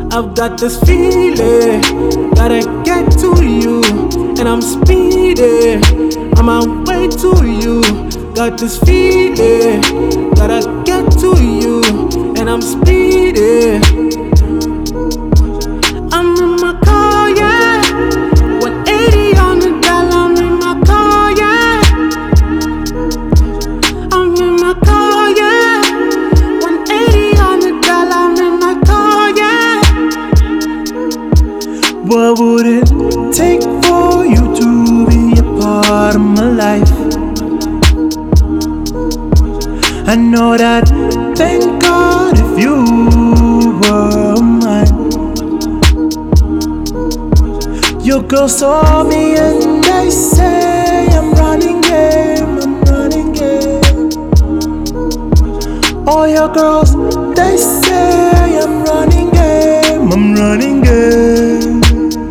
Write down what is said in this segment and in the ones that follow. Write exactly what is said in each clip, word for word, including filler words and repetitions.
I've got this feeling, gotta get to you, and I'm speeding, on my way to you. Got this feeling, gotta get to you, and I'm speeding. I'm in my car, yeah, one eighty on the dial, I'm in my car, yeah. I'm in my car, yeah, one eighty on the dial, I'm in my car, yeah. What would it take for you to be a part of my life? I know that, thank God, if you were mine. Your girl saw me and they say I'm running game, I'm running game. All your girls, they say I'm running game, I'm running game.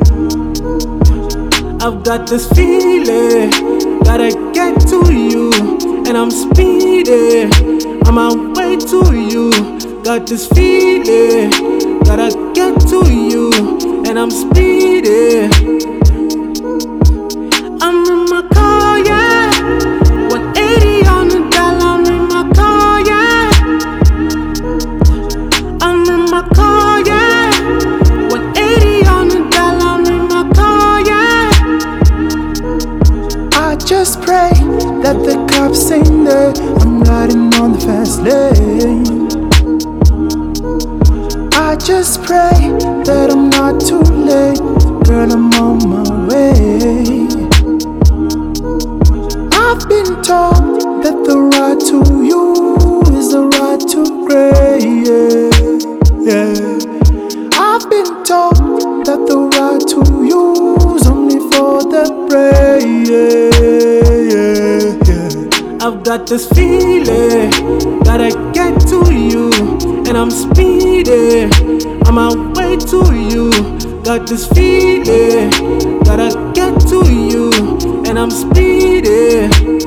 I've got this feeling, gotta get to you, and I'm speeding, on my way to you. Got this feeling, gotta get to you, and I'm speeding. I'm in my car, yeah, one eighty on the dial, I'm in my car, yeah. I'm in my car, yeah, one eighty on the dial, I'm in my car, yeah. I just pray that the cops ain't there. I'm riding on the fast lane. I just pray that I'm not too late. Girl, I'm on my way. I've been told that the ride to you is the ride to gray, yeah, yeah. I've been told that the ride to you's only for the brave, yeah, yeah, yeah. I've got this feeling, gotta get to you, and I'm speeding, on my way to you. Got this feeling, gotta get to you, and I'm speeding.